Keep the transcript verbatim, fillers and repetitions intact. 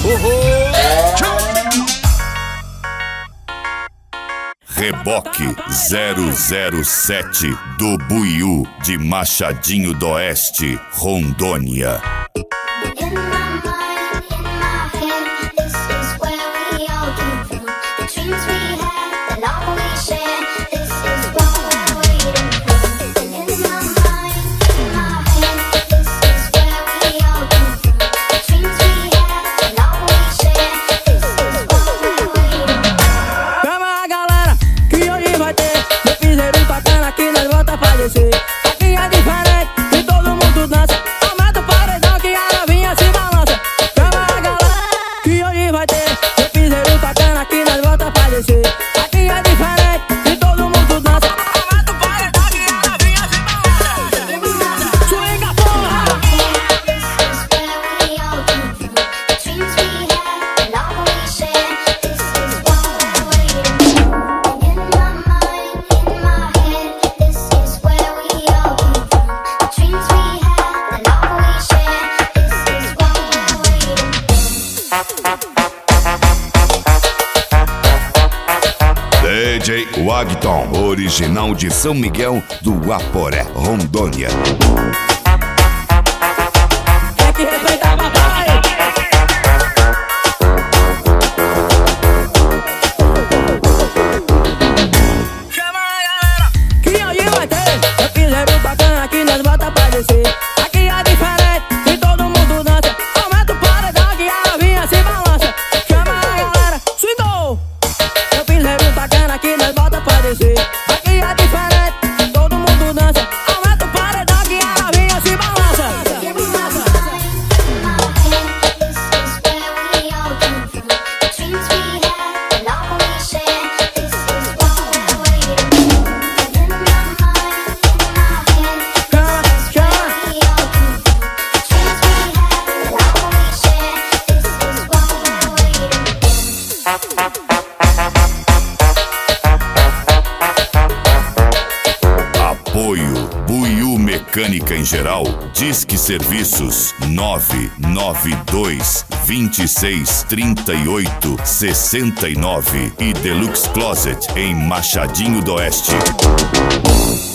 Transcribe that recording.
Reboque zero zero sete do Buiú de Machadinho d'Oeste, Rondônia. Aqui é diferente e todo mundo dança. Aumenta o paredão que a novinha se balança. Chama a galera que hoje vai ter o piseiro tocando aqui, nós volta pra descer. Aqui é diferente e todo mundo dança. Aumenta o paredão que a novinha se balança. Swinga, porra! D J Wagton, original de São Miguel do Aporé, Rondônia. Tem que respeitar papai. Chama a galera que hoje vai ter o piseiro bacana aqui, nós volta pra descer. Aqui é diferente e todo mundo dança. Aumenta o paredão que a novinha se balança. Chama a galera, swingou. O piseiro bacana aqui, nós volta pra descer. Aqui é diferente, todo mundo dança. Aumenta o paredão que a novinha se balança. Apoio Buiú Mecânica em Geral. Disque Serviços nove nove dois, vinte e seis, trinta e oito, sessenta e nove e Deluxe Closet em Machadinho d'Oeste.